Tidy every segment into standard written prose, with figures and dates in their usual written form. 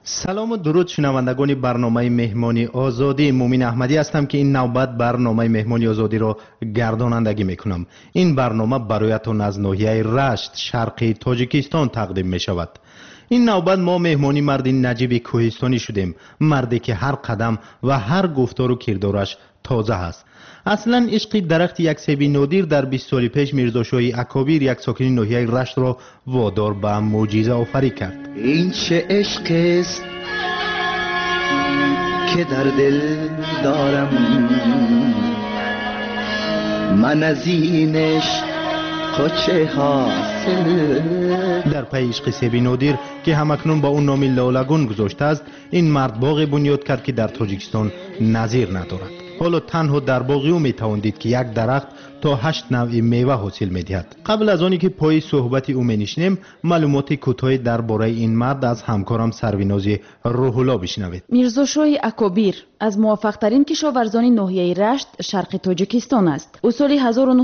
سلام و درود شنوندگان برنامه مهمانی آزادی. مومین احمدی هستم که این نوبت برنامه مهمانی آزادی را گردانندگی میکنم. این برنامه برایتان از ناحیه رشت شرقی تاجیکستان تقدیم می شود. این نوبت ما مهمانی مرد نجیب کوهستانی شدیم، مردی که هر قدم و هر گفتار و کردارش تازه است. اصلا عشق درخت یک سیب نادر در 20 سال پیش میرزاشاه اکابیر یک ساکن ناحیه رشت را وادار به معجزه آفری کرد. این چه عشق است که در دل دارم، من از این عشق چه حاصل. در پی عشق سیب نادر که همکنون با اون نام لالگون گذاشته است، این مرد باغ بنیاد کرد که در تاجیکستان نظیر ندارد. حالا تنها در باغ او میتوان دید که یک درخت تا 8 نوع میوه حاصل میدهد. قبل از آنی که پای صحبت او می‌نشینیم، معلومات کوتاهی درباره این مرد از همکارم سرویناز روح الله بشنوید. میرزاشاه اکابیر از موفق‌ترین کشاورزان ناحیه رشت شرق تاجیکستان است. او سال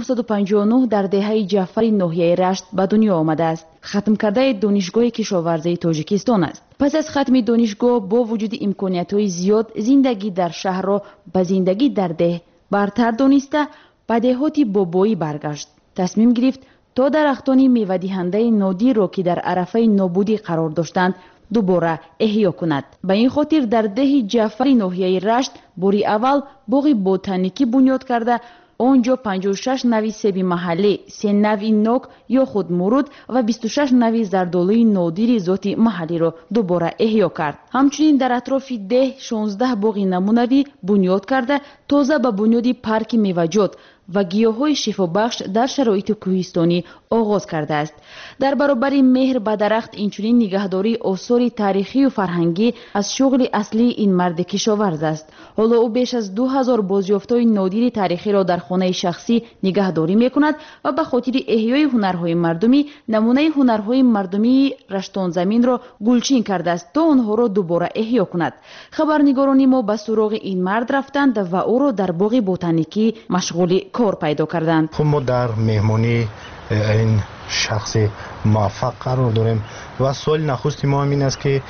1959 در دهه جعفری ناحیه رشت به دنیا آمده است. ختم کرده دانشگاه کشاورزی تاجیکستان است. پس از ختم دانشگاه با وجود امکانیت‌های زیاد، زندگی در شهر را به زندگی در ده برتر دانسته به دهات بابایی برگشت. تصمیم گرفت تا درختان میوه‌دهنده نادر را که در عرفه نابودی قرار داشتند دوباره احیا کند. به این خاطر در ده جعفری ناحیه رشت باری اول باغ بوتانیکی بنیاد کرده. آنجا 56 نوع سیب محلی، 3 نوع نوک یا خود مرود و 26 نوع زردالوی نادر ذاتی محلی را دوباره احیا کرد. همچنین در اطراف ده 16 باغ نمونوی بنیاد کرده تازه به بنیاد پارک میوه‌جات و گیاهای شفابخش در شرایط کوهستانی آغاز کرده است. در برابر مهر به درخت اینچنین نگهداری آثار تاریخی و فرهنگی از شغل اصلی این مرد کشاورز است. حالا او بیش از 2000 بازیافت‌های نادر تاریخی را در خانه شخصی نگهداری می‌کند و به خاطر احیای هنرهای مردمی نمونه هنرهای مردمی رشتان زمین را گلچین کرده است تا آنها را دوباره احیا کند. خبرنگاران ما به سراغ این مرد رفتند و او را در باغ بوتانیکی مشغول کار پیدا کردند. خب ما در مهمانی این شخص موفق قرار داریم و سوال نخستی ما همین است که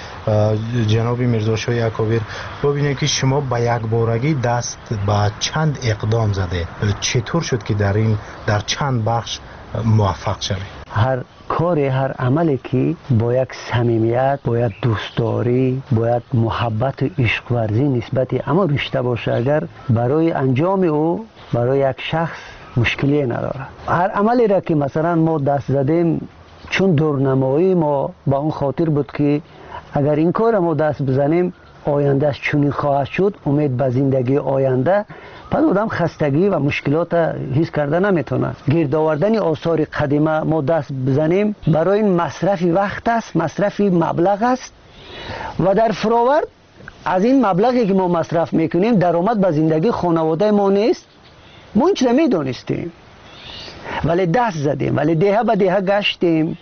جناب میرزاشاه اکابیر ببینید که شما با یک بارگی دست به چند اقدام زده، چطور شد که در چند بخش موفق شوید؟ هر کار، هر عملی که باید صمیمیت، باید دوستداری، باید محبت و عشق ورزی نسبتی اما بیشتر باشه، اگر برای انجام او برای یک شخص مشکلی نداره. هر عملی را که مثلا ما دست زدیم چون دورنمایی ما با اون خاطر بود که اگر این کار ما دست بزنیم آیندهش چونی خواهد شد، امید به زندگی آینده، پس آدم خستگی و مشکلات حس کرده نمیتونه. گرد آوردن آثار قدیمه ما دست بزنیم برای این مصرف وقت است، مصرف مبلغ است و در فراورد از این مبلغی که ما مصرف میکنیم درآمد به زندگی خانواده ما نیست. ما این چیزا میدونستیم ولی دست زدیم، ولی دهه به دهه گشتیم،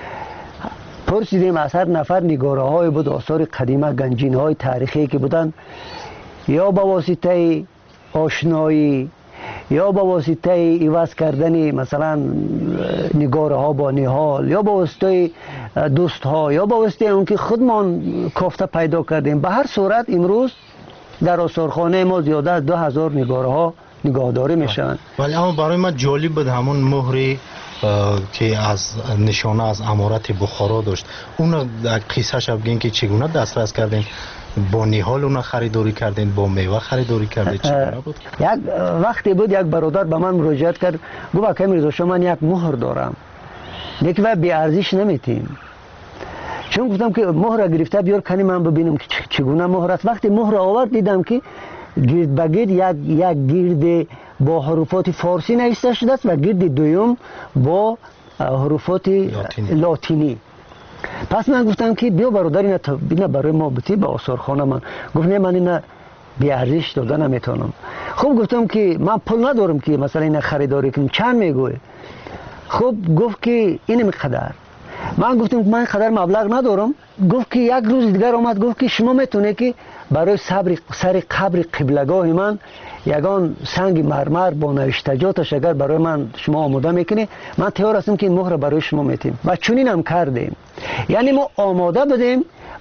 پرسیدیم از هر نفر نگاره های بود، آثار قدیمه، گنجین های تاریخی که بودن، یا با واسطه آشنایی یا با واسطه عوض کردن مثلا نگاره ها با نهال یا با واسطه دوست ها یا با واسطه اون که خودمان کافته پیدا کردیم. به هر صورت امروز در آثارخانه ما زیاده از 2000 نگاره ها نگهداری میشن. ولی اما برای من جالب بود همون مهری که از نشانه از امارت بخارا داشت، اون قصه شب بگین که چگونه دسترس کردین؟ با نهال اون خریداری کردین، با میوه خریداری کردین، چگونه بود؟ یک وقتی بود یک برادر به من مراجعت کرد، گفت که میرزا من یک مهر دارم یک و بی ارزش نمیتیم. چون گفتم که مهر گرفته بیار کنی من ببینم که چگونه مهر است. وقتی مهر آورد دیدم که گرد بگیر یک گرد با حروفات فارسی نوشته شده است و گرد دوم با حروفات لاتینی. پس من گفتم که بیا برادر اینا برای ما بتی به آثارخانه من. گفت نه من اینا بی ارزش داده نمیتونم. خب گفتم که من پول ندارم که مثلا اینا خریداری کنم. چند میگوی؟ خب گفت که این مقدار. من گفتم که من قدر مبلغ ندارم. گفت که یک روز دیگر اومد گفت که شما میتونه که برای سر قبر قبلگاه من یگان سنگ مرمر با نوشتجاتش اگر برای من شما آماده میکنی، من تیار هستم که این مهر برای شما میتیم. و چنین هم کردیم. یعنی ما آماده بدیم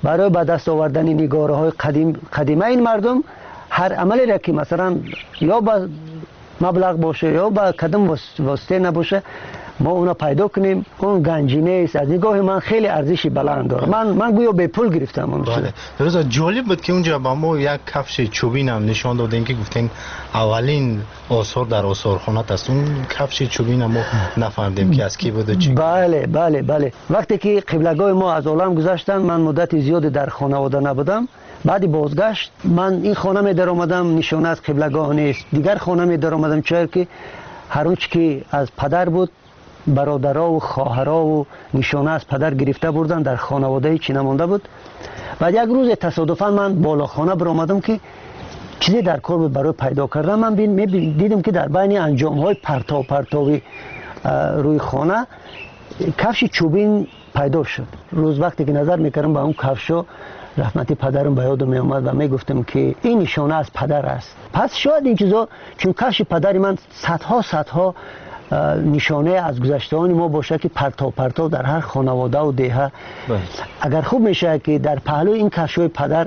برای به دست آوردن نگاره های قدیمه این مردم هر عملی را که مثلا یا با مبلغ باشه یا با کدام واسطه نباشه ما اونا پیدا کنیم. اون گنجینه است، از نگاه من خیلی ارزشی بلند داره. من گویا به پول گرفتم اون. بله درست. جالب بود که اونجا با ما یک کفش چوبین هم نشان دادین که گفتین اولین آثار در آثارخانه است. اون کفش چوبین ما نفهمیدیم که از کی بود و چی. بله وقتی که قبلگاه ما از عالم گذشتن من مدت زیادی در خانواده نبودم. بعد بازگشت من این خانه می در آمدم، نشانه از قبلگاه نیست. دیگر خانه می در آمدم چرا که هر اونچه که از پدر بود برادرها و خواهرها و نشانه از پدر گرفته بردن در خانواده چی نمانده بود. بعد یک روز تصادفاً من بالا خانه بر آمدم که چیزی در کار بود برای پیدا کردن. من دیدم که در بین انجام های پرتاوی روی خانه کفش چوبین پیدا شد. روز وقتی که نظر میکردم به اون کفشو رحمتی پدرم به یادم می آمد و می گفتم که این نشانه از پدر است. پس شاید این چیزا چون کفش پدری من صدها نشانه از گذشته‌های ما باشه که پرتاو در هر خانواده و دهه اگر خوب میشه که در پهلوی این کفش‌های پدر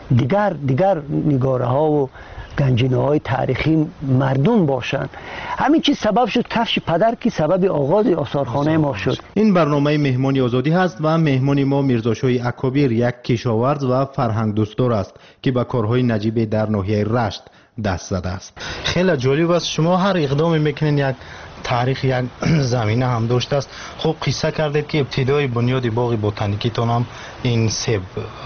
دیگر نگاره ها و گنجینه های تاریخی مردم باشند. همین چیز سبب شد کفش پدر که سبب آغاز آثارخانه ما شد. این برنامه مهمانی آزادی هست و مهمانی ما میرزاشاه اکابیر یک کشاورز و فرهنگ دوستدار است که به کارهای نجیب در ناحیه رشت دست زده است. خیلی جالب است. شما هر اقدامی میکنین یک تاریخ یک زمینه هم داشته است. خب قصه کردید که ابتدای بنیاد باغ بوتانیکی تون هم این سیب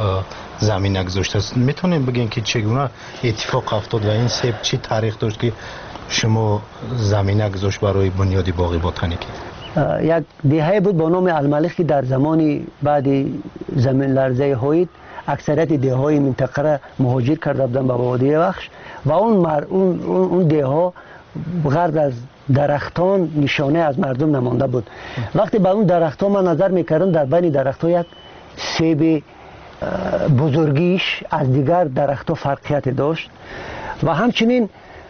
زمینه گذاشته است. میتونین بگین که چگونه اتفاق افتاد و این سیب چی تاریخ داشت که شما زمینه گذاشت برای بنیاد باغ بوتانیکی؟ یک دهه بود با نام الملک که در زمانی بعد زمین لرزه هوید اکثریت دهه های منطقه را مهاجر کرده بودن به وادی بخش و اون دهه ها غرد از درختان نشانه از مردم نمانده بود. وقتی به اون درختان من نظر میکردم در بین درختان یک سیب بزرگیش از دیگر درختان فرقیت داشت و همچنین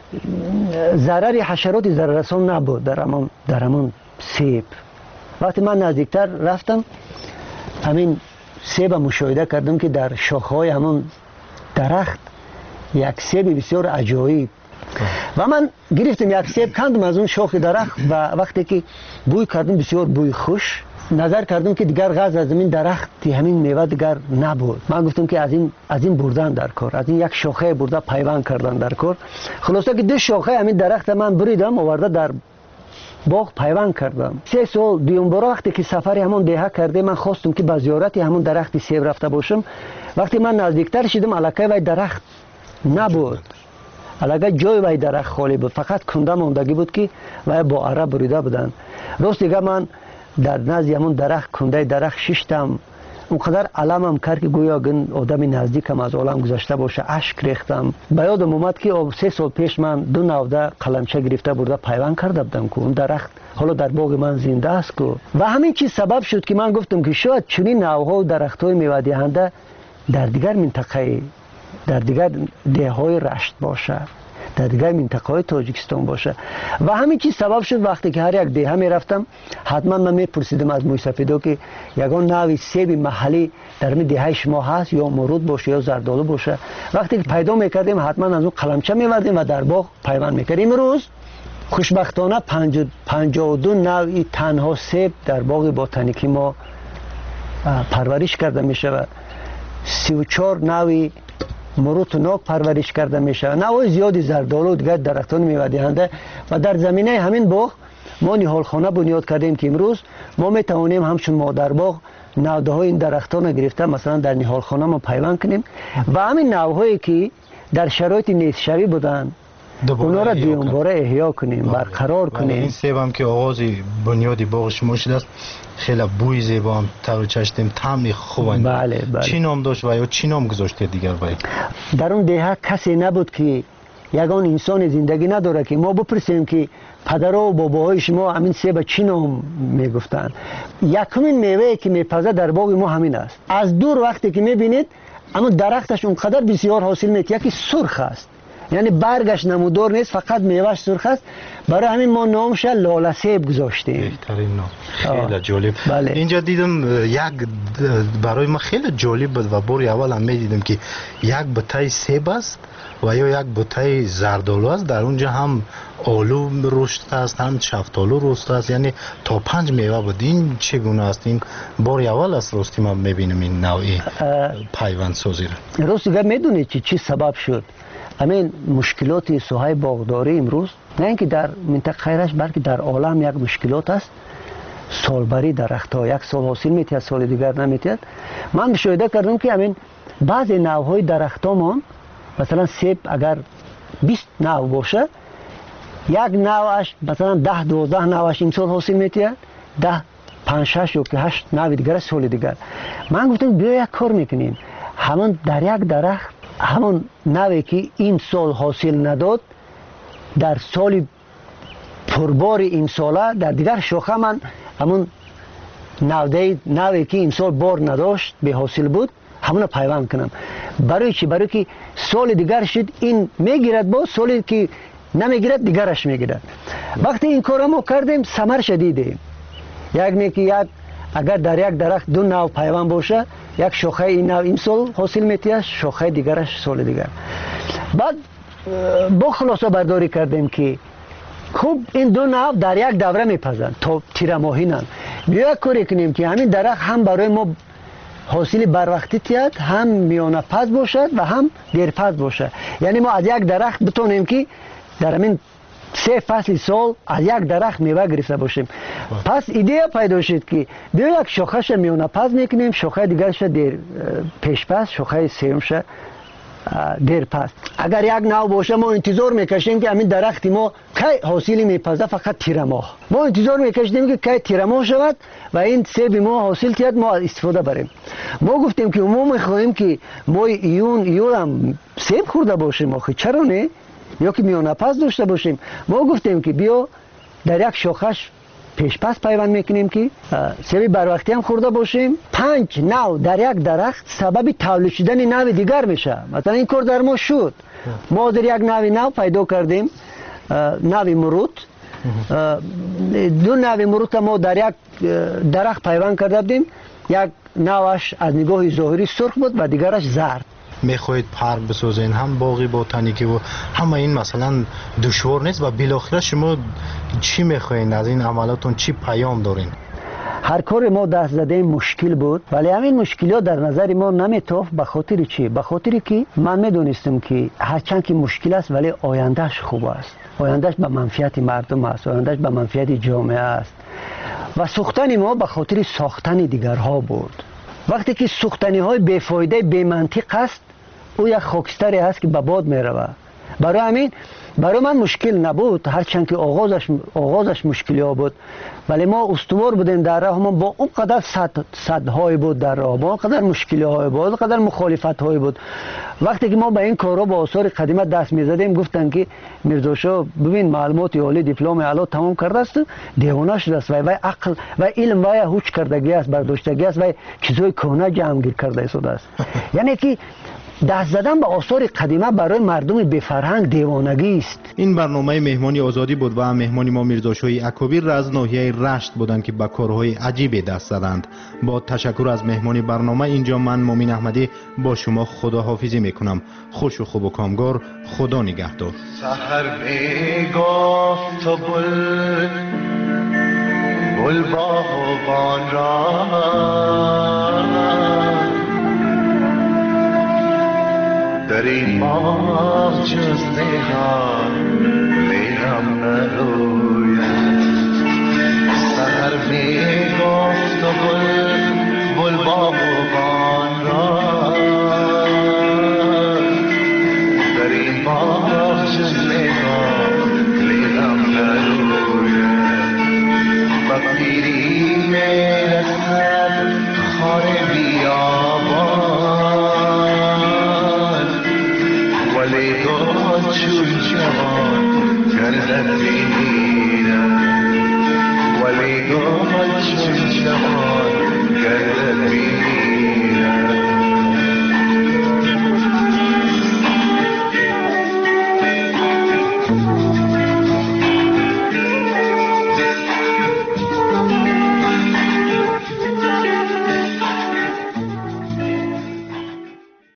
ضرر حشرات ضرررسان نبود در همون سیب. وقتی من نزدیکتر رفتم همین سیب مشاهده کردم که در شاخه‌های همون درخت یک سیب بسیار عجایب و من گرفتم یک سیب کندم از اون شاخ درخت و وقتی که بوی کردم بسیار بوی خوش نظر کردم که دیگر غاز از این درخت همین میوه دیگر نبود. من گفتم که از این بردن در کار، از این یک شاخه برده پیوند کردن در کار. خلاصه که دو شاخه همین درخت من بریدم آورده در باغ پیوند کردم. 3 سال دیوم برا وقتی که سفری همون دهه کرده من خواستم که به زیارت همون درخت سیب رفته باشم. وقتی من نزدیکتر شدم الکه وای درخت نبود، الکه جای وای درخت خالی بود، فقط کنده موندگی بود که وای با عرب بریده بودن. راست دیگه من در نزد همون درخت کنده درخت ششتم، اونقدر علمم کرد که گویا آدم نزدیکم از عالم گذشته باشه. اشک ریختم. به یادم اومد که 3 سال پیش من 2 نوده قلمچه گرفته برده پیوند کرده بودم که اون درخت حالا در باغ من زنده است و همین چیز سبب شد که من گفتم که شاید چنین نوها و درخت‌های میوه دهنده در دیگر منطقه، در دیگر دهه‌های رشت باشه، در دیگر منطقه‌های تاجیکستان باشه و همین چیز سبب شد وقتی که هر یک دهه میرفتم حتما من میپرسیدم از موی سفیدا که یگان نوع سیب محلی در این دهه شما هست یا مرود باشه یا زردالو باشه. وقتی که پیدا میکردیم حتما از اون قلمچه میوردیم و در باغ پیوند میکردیم. امروز خوشبختانه 52 نوعی تنها سیب در باغ بوتانیکی ما پرورش کرده میشه و 34 نوعی مرود ناک پرورش کرده میشه، نوع زیادی زردالو دیگر درختان میوه دهنده و در زمینه همین باغ ما نهالخانه بنیاد کردیم که امروز ما میتوانیم همچون مادر باغ نوده های این درختان گرفته مثلا در نهالخانه ما پیوند کنیم و همین نوعهایی که در شرایط نیستشوی بودن اونا را دوباره احیا کنیم، برقرار کنیم. این سیب هم که آغاز بنیاد باغ شما شده است خیلی بوی زیبا هم تر چشتیم، طعم خوبه. بله. چی نام داشت و یا چی نام گذاشته دیگر باید؟ در اون دهه کسی نبود که یگان انسان زندگی نداره که ما بپرسیم که پدر و باباهای شما همین سیب چی نام میگفتن. یکمین میوه که میپزه در باغ ما همین است. از دور وقتی که میبینید اما درختش اونقدر بسیار حاصل میده که سرخ است یعنی برگش نمودار نیست، فقط میوهش سرخ است. برای همین ما نامش لاله سیب گذاشتیم. بهترین نام. خیلی جالب. بله. اینجا دیدم یک برای ما خیلی جالب بود و بار اول هم میدیدم که یک بوته سیب است و یا یک بوته زردآلو است، در اونجا هم آلو رشد است، هم شفتالو رشد است، یعنی تا 5 میوه بود. این چگونه است؟ این بار اول است راستی ما میبینیم این نوعی پیوند سازی را. راست دیگه میدونید چی سبب شد همین مشکلات سوهای باغداری امروز؟ نه اینکه در منطقه خیرش بلکه در عالم یک مشکلات است. سالبری درخت ها یک سال حاصل میتید، سال دیگر نمیتید. من مشاهده کردم که همین بعضی نوع درخت ها مثلا سیب اگر 20 نوع باشه، یک نوعش مثلا 10-12 نوعش این سال حاصل میتید، 10-5-6 یا 8 نوع دیگر سال دیگر. من گفتم بیا یک کار میکنیم، همون در یک درخت همون نوعی که این سال حاصل نداد در سال پربار این ساله در دیگر شاخه من همون نوعی که این سال بار نداشت به حاصل بود همون پیوند کنم. برای چی؟ برای که سال دیگر شد این میگیرد، با سالی که نمیگیرد دیگرش میگیرد. وقتی این کار ما کردیم ثمر شدیدیم. یک اگر در یک درخت 2 نوع پیوند باشه، یک شاخه این نوع این سال حاصل میتید، شاخه دیگرش سال دیگر. بعد با خلاصه برداری کردیم که خوب این 2 نوع در یک دوره میپزند تا تیر ماهی نن. بیا یک کاری کنیم که همین درخت هم برای ما حاصل بر وقتی تید، هم میانه پز باشد و هم دیر پز باشد. یعنی ما از یک درخت بتونیم که در همین 3 فصل سال از یک درخت میوه گرفته باشیم. پس ایده پیدا شد که بیا یک شاخهش میانه پز میکنیم، شاخه دیگرش دیر پیش پز، شاخه سومش دیر پس. اگر یک نوع باشه ما انتظار میکشیم که همین درخت ما کی حاصلی میپزه، فقط تیر ماه. ما انتظار میکشیم که کی تیر ماه شود و این سیب ما حاصل تید ما استفاده بریم. ما گفتیم که ما میخواهیم که ما ایون هم سیب خورده باشیم، آخه چرا نه؟ یا که میانه پس داشته باشیم. ما گفتیم که بیا در یک شاخش پیش پس پیوند میکنیم که سیب بر وقتی هم خورده باشیم. 5 نوع در یک درخت سبب تولید شدن نوع دیگر میشه. مثلا این کار در ما شد. ما در یک نوع پیدا کردیم، نوع مرود. 2 نوع مرود ما در یک درخت پیوند کرده بودیم. یک نوعش از نگاه ظاهری سرخ بود و دیگرش زرد. میخواید پارک بسازین، هم باغی بوتانیکی و همه این مثلا دشوار نیست و بالاخره شما چی میخواین از این عملاتون؟ چی پیام دارین؟ هر کار ما دست زده مشکل بود، ولی همین مشکلات در نظر ما نمیتافت. به خاطر چی؟ به خاطر که من میدونستم که هرچند که مشکل است ولی آیندهش خوب است، آیندهش به منفعت مردم است، آیندهش به منفعت جامعه است. و سوختن ما به خاطر ساختن دیگرها بود. وقتی که سوختنی های بیفایده بی منطق است، او یک خاکستری است که به باد می رود. برای همین برای من مشکل نبود، هرچند که آغازش مشکلی ها بود، ولی ما استوار بودیم در راه. ما با اون قدر صدهای بود در راه، با اون قدر مشکلی های بود، اون قدر مخالفت های بود. وقتی که ما به این کارا با آثار قدیمت دست می زدیم، گفتن که میرزا شاه ببین معلومات عالی، دیپلم اعلی تمام کرده است، دیوانه شده است و عقل و علم و هوش کردگی است، برداشتگی است و چیزای کهنه جمع گیر کرده است. یعنی که دست زدن به آثار قدیمه برای مردم بی فرهنگ دیوانگی است. این برنامه مهمانی آزادی بود و مهمانی ما میرزا شاه اکابیر از ناحیه رشت بودند که به کارهای عجیبی دست زدند. با تشکر از مهمانی برنامه اینجا من مومین احمدی با شما خداحافظی میکنم. خوش و خوب و کامگار. خدا نگهدار. سحر میگفت تو بل باغبان را در این باغ جز نگاه لیلم نروید. سحر میگفت تو بل باغبان را در این باغ جز نگاه لیلم نروید. و پیری میرسد خار بیابان، ولی تو چون جوان گردد بینی